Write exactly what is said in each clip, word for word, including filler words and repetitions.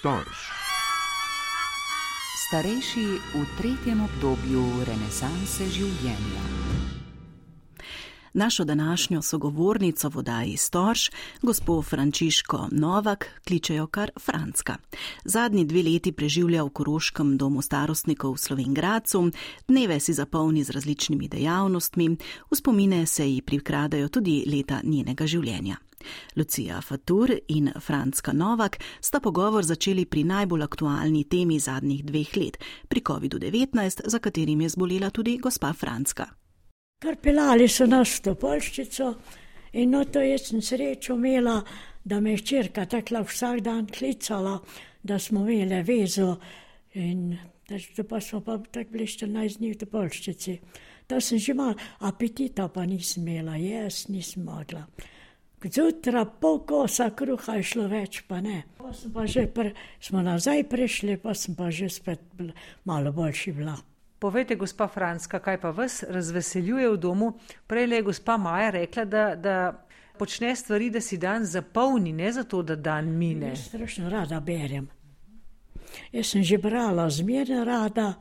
Storž. Starejši v tretjem obdobju renesanse življenja. Našo današnjo sogovornico v oddaji Storž, gospo Frančiško Novak, kličejo kar Francka. Zadnji dve leti preživlja v Koroškem domu starostnikov v Slovenj Gradcu, dneve si zapolni z različnimi dejavnostmi, v spomine se ji prikradajo tudi leta njenega življenja. Lucija Fatur in Francka Novak sta pogovor začeli pri najbolj aktualni temi zadnjih dveh let, pri kovidu devetnajst, za katerim je zbolela tudi gospa Francka. Kar pelali so nas v Topolščico in no to jaz sem srečo imela, da me je hčerka takla vsak dan klicala, da smo imeli vezo in da pa smo pa tak bili štirinajst dni v Topolščici. Da sem že malo apetita pa nisem imela, jaz nisem mogla. Zjutra pol kosa kruha je šlo več, pa ne. Pa sem pa že pr, smo nazaj prišli, pa sem pa že spet bila, malo boljši bila. Povejte, gospa Francka, kaj pa vas razveseljuje v domu? Prej je gospa Maja rekla, da, da počne stvari, da si dan zapolni, ne zato, da dan mine. Jaz strašno rada berem. Jaz sem že brala zmerno rada,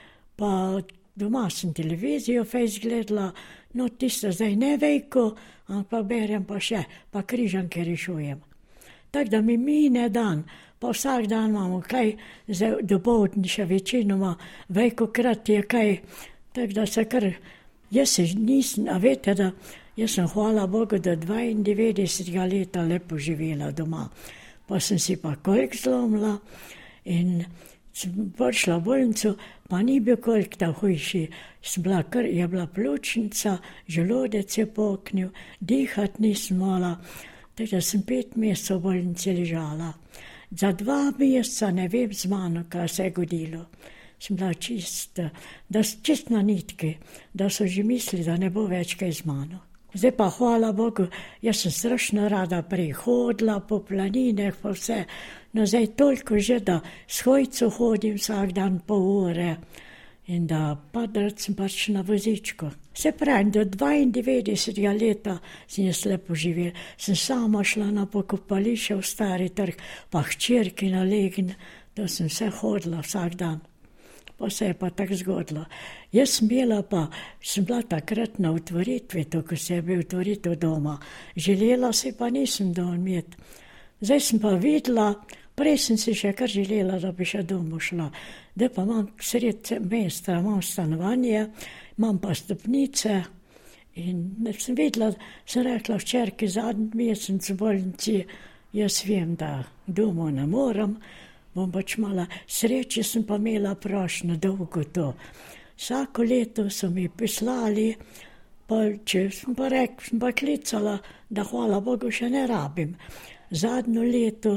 pa doma sem televizijo fejs gledala, no tisto zdaj ne vejko, ampak berem pa še, pa križanke rešujem. Tako da mi mine dan, pa vsak dan imamo kaj, dopoldne še večinoma, velikokrat je kaj, tako da se kar, jaz se nisem, a veste, da jaz sem hvala Bogu do dvaindevetdesetega leta lepo živela doma. Pa sem si pa kolik zlomila in sem prišla v bolnico, pa ni bil kolik ta hujši. Sem bila kar, je bila pljučnica, želodec je poknil, dihati nisem mogla, tako da sem pet mesecev v bolnici ležala. Za dva meseca ne vem z mano, kaj se je godilo. Sem bila čista, da čist na nitki, da so že mislili, da ne bo več kaj z mano. Zdaj pa hvala Bogu, jaz sem strašno rada prehodila po planinah, pa vse. No zdaj toliko že, da s hojco hodim vsak dan pol ure in da padrat sem pač na vozičku. Se pravi, do dvaindevetdesetega leta sem jaz lepo živela. Sem sama šla na pokopališče v Stari trg, pa hčerki na Legn, da sem vse hodila vsak dan. Pa se je pa tako zgodilo. Jaz sem bila pa, sem bila takrat na otvoritvi, to, ko se je bil otvoritev doma. Želela si pa nisem doma imeti. Zdaj sem pa videla, prej sem si še kar želela, da bi še domov šla. Da pa imam sred mesta, imam stanovanje, imam pa stopnice in sem videla, sem rekla včerki zadnji mesec v bolnici, jaz vem, da domov ne moram, bom pač mala sreče, sem pa imela prošnjo dolgo to. Vsako leto so mi poslali, pa če sem pa rekla, sem pa klicala, da hvala Bogu še ne rabim. Zadnjo leto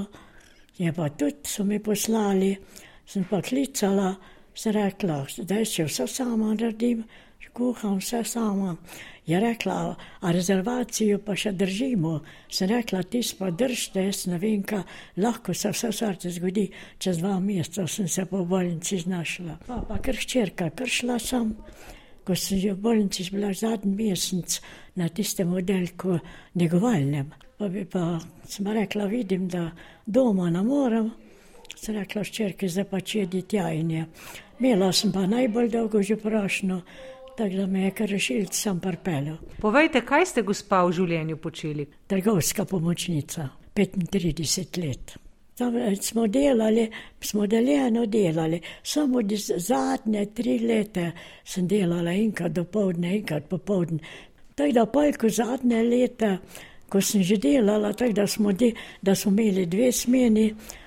je pa tudi so mi poslali, sem pa klicala, sem rekla, zdaj še vse sama naredim, kuham vse sama. Je rekla, a rezervacijo pa še držimo. Sem rekla, tis pa držite, jaz ne vem, kaj, lahko se vse srce zgodi. Čez dva meseca sem se po bolnici znašla. Pa pa kar hčerka, kar šla sem, ko sem že v bolnici bila zadnji mesec na tistem oddelku negovalnem. Pa bi pa, sem rekla, vidim, da doma ne moram. Sem rekla hčerki, zdaj pa čedi tja in je. Imela sem pa najbolj dolgo že prošnjo, tako da me je kar rešilc sam pripeljal. Povejte, kaj ste gospa v življenju počeli? Trgovska pomočnica, petintrideset let. Tam smo delali, smo deljeno delali, samo zadnje tri leta sem delala enkrat dopoldne, enkrat popoldne. Tako da polko zadnje leta, ko sem že delala, tako da smo, de, da smo imeli dve smeni,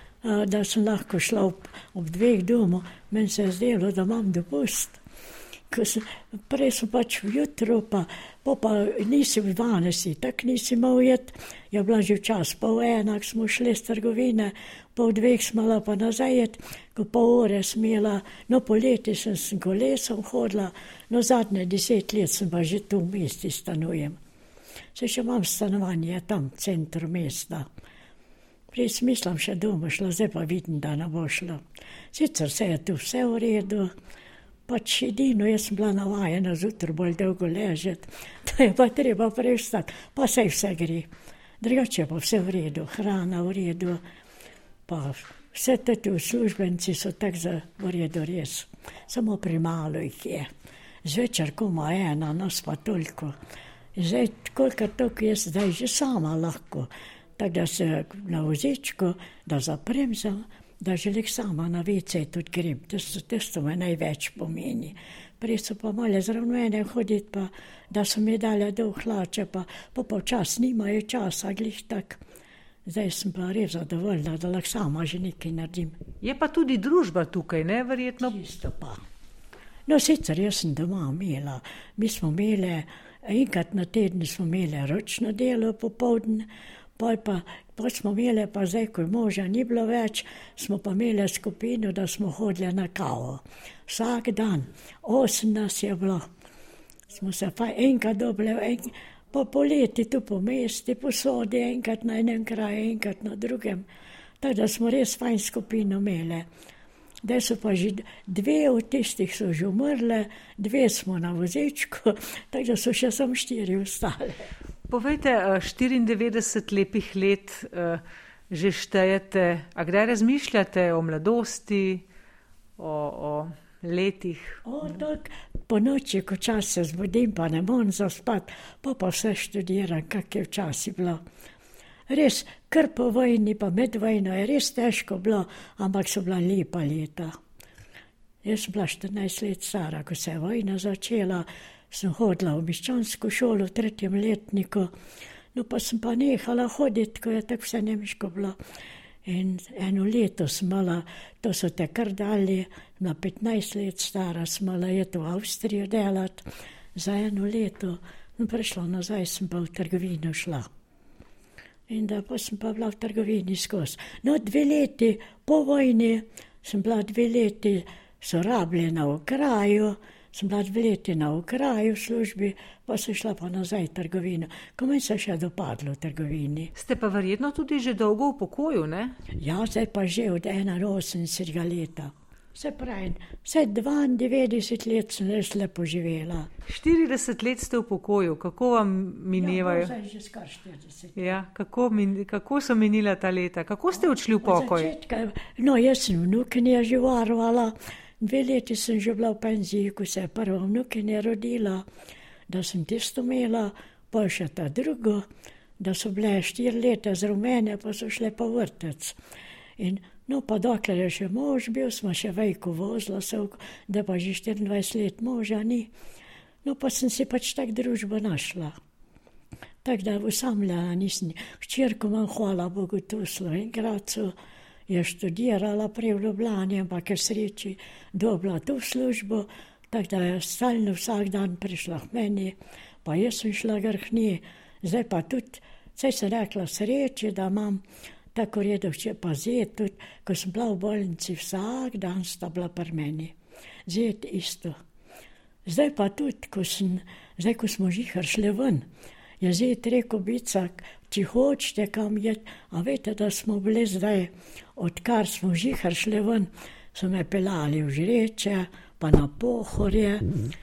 da sem lahko šla ob, ob dveh domov, meni se je zdelo, da imam dopust. Sem, prej so pač vjutro, pa, pa, pa nisi v dvanajsti, tak nisi imel jet, je bila že včas pol enak, smo šli z trgovine, pol dveh smela pa nazaj jet, ko pol ure smela, no poleti sem s kolesom hodila, no zadnje deset let sem pa že tu v mesti stanujem. Se še imam stanovanje tam v centru mesta. Prej smislam še doma šla, zdaj pa vidim, da ne bo šla. Sicer se je tu vse v redu, pač edino, jaz sem bila navajena zjutraj bolj dolgo ležeti, da je pa treba prej vstati, pa saj vse gre. Drugače pa vse v redu, hrana v redu, pa Vse te uslužbenci so tak za vredo res. Samo premalo jih je. Zvečer koma ena, nas pa toliko. Zdaj, koliko toliko jaz zdaj že sama lahko. Tako da se na vozičku, da zaprem za, da želim sama na vece tudi grem. To me največ pomeni. Prej so pa male zraven mene hoditi, pa da so mi dali do hlače, pa pa počas nimajo časa, glih tak. Zdaj sem pa res zadovoljna, da lahko sama že nekaj naredim. Je pa tudi družba tukaj, ne, verjetno? Čisto pa. No, sicer jaz sem doma imela. Mi smo imeli, enkrat na teden smo imeli ročno delo popoldne, pol pa, pol smo imeli, pa zdaj, ko moža ni bilo več, smo pa imeli skupino, da smo hodili na kavo. Vsak dan, osem nas je bilo. Smo se pa enkrat dobili, enkrat, pa poleti tu po mesti, po sodi, enkrat na enem kraju, enkrat na drugem. Tako da smo res fajn skupino imeli. Da so pa že dve od tistih so že umrle, dve smo na vozičku, tako da so še samo štiri ostale. Povejte, štiriindevetdeset lepih let že štejete, a kdaj razmišljate o mladosti, o, o letih? O, tak, po noči, ko čas se zbudim, pa ne morem zaspati, pa pa vse študiram, kak je včasih bilo. Res, kar po vojni, pa med vojno je res težko bilo, ampak so bila lepa leta. Jaz sem bila štirinajst let stara, ko se je vojna začela, sem hodila v miščansko šolo v tretjem letniku, no pa sem pa nehala hoditi, ko je tako vse nemško bilo. In eno leto sem mala, to so te kar dali, na petnajst let stara sem mala jeti v Avstrijo delati, za eno leto, no prišla nazaj, sem pa v trgovino šla. In da pa sem pa bila v trgovini skozi. No, dve leti po vojni sem bila dve leti so rabljena v kraju, sem bila dve leti na v kraju v službi, pa sem šla pa nazaj v trgovino. Ko mi se še dopadlo v trgovini. Ste pa verjetno tudi že dolgo v pokoju, ne? Ja, zdaj pa že od enainosemdesetega leta. Se pravi, vse dvaindevetdeset let sem res lepo živela. štirideset let ste v pokoju, kako vam minevajo? Ja, zdaj že skar štirideset. Ja, kako, min, kako so minila ta leta? Kako ste odšli v pokoj? Začetka, no, jaz sem vnukinja že varovala, dve leti sem že bila v penziji, ko se je prva vnukinja rodila, da sem tisto imela, pa še ta drugo, da so bile štiri leta z rumene, pa so šle pa vrtec. In no, pa dokler je še mož bil, smo še vejko vozila se, da pa že štiriindvajset let moža ni. No, pa sem si pač tak družbo našla. Tako da osamljena nisem. Včerko imam, hvala Bogu, tu v Slovenjgracu, je študirala prej v Ljubljani, ampak je sreči dobila tu službo, tako da je stalno vsak dan prišla k meni, pa jaz sem šla grh nje. Zdaj pa tudi, saj sem rekla sreči, da imam tako redovče pa zet, tudi, ko sem bila v bolnici, vsak dan sta bila pri meni. Zet isto. Zdaj pa tudi, ko, sem, zdaj, ko smo žihar šli ven, je zet rekel Bicak, če hočete kam jet, a veste, da smo bili zdaj, odkar smo žihar šli ven, so me pelali v Žreče, pa na Pohorje,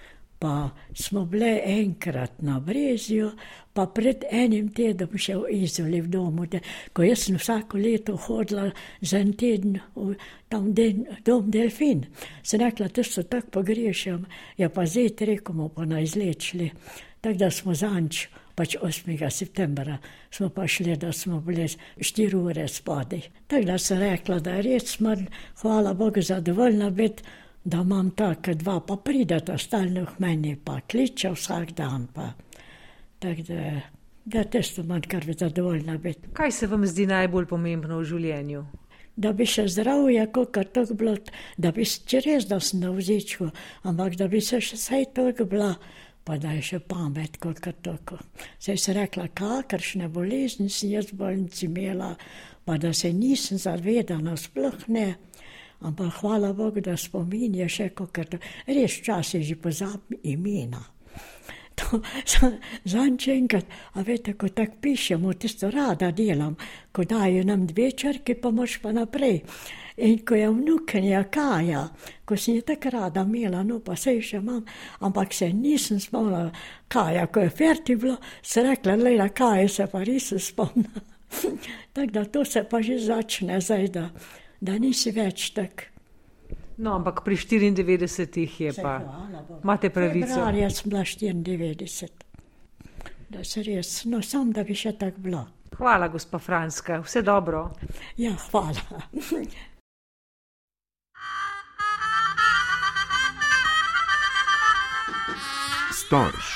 pa smo bile enkrat na Brezju, pa pred enim tednom še v Izoli v domu, de, ko jaz sem vsako leto hodila za en teden v tam den, dom Delfin. Sem rekla, to so tako pogrešam, ja pa zdaj rekomo pa na izlečili. Tako da smo zanč, pač osmega septembra, smo pa šli, da smo bili štiri ure spodaj. Tako da sem rekla, da res smrn, hvala Bogu, zadovoljna biti, da imam tako dva, pa prideta stalno k meni, pa kliče vsak dan, pa tako da, da testo manj kar bi zadovoljna biti. Kaj se vam zdi najbolj pomembno v življenju? Da bi še zdravje, kakor tako bilo, da bi, če res, da sem na vozičku, ampak da bi se še saj toliko bila, pa da je še pamet, kakor tako. Saj sem rekla, kakršne bolezni sem jaz v bolnici imela, pa da se nisem zavedala, sploh ne. Ampak hvala Bogu, da spomin je še kakor, res včasih že pozabim imena. To, zanč enkrat, a veste, ko tako pišemo, tisto rada delam, ko dajo nam dve črki, pa moš pa naprej. In ko je vnukinja Kaja, ko sem je tako rada imela, no pa sej še imam, ampak se nisem spomnila Kaja, ko je ferti bilo, se rekla, lejla Kaja, se pa res spomnila. Tako da to se pa že začne zdaj, da da nisi več tak. No, ampak pri štiriindevetdesetih je pa, imate pravico. Februarja sem bila štiriindevetdeset. Da se res, no sam, da bi še tak bila. Hvala, gospa Franska, vse dobro. Ja, hvala. Storž.